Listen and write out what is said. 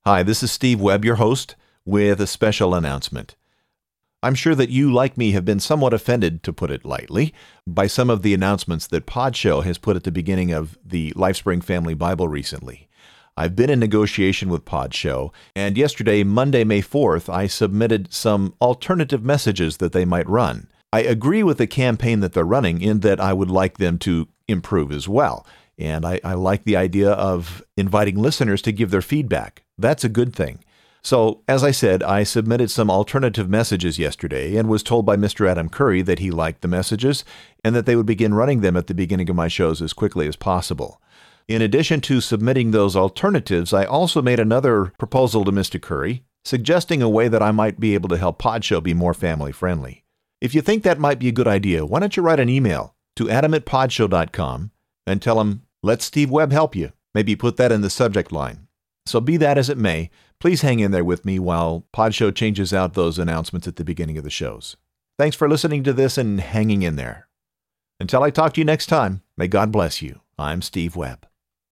Hi, this is Steve Webb, your host, with a special announcement. I'm sure that you, like me, have been somewhat offended, to put it lightly, by some of the announcements that Podshow has put at the beginning of the LifeSpring Family Bible recently. I've been in negotiation with Podshow, and yesterday, Monday, May 4th, I submitted some alternative messages that they might run. I agree with the campaign that they're running in that I would like them to improve as well. And I like the idea of inviting listeners to give their feedback. That's a good thing. So, as I said, I submitted some alternative messages yesterday and was told by Mr. Adam Curry that he liked the messages and that they would begin running them at the beginning of my shows as quickly as possible. In addition to submitting those alternatives, I also made another proposal to Mr. Curry, suggesting a way that I might be able to help Podshow be more family-friendly. If you think that might be a good idea, why don't you write an email to adam@podshow.com and tell him, "Let Steve Webb help you." Maybe put that in the subject line. So be that as it may, please hang in there with me while Podshow changes out those announcements at the beginning of the shows. Thanks for listening to this and hanging in there. Until I talk to you next time, may God bless you. I'm Steve Webb.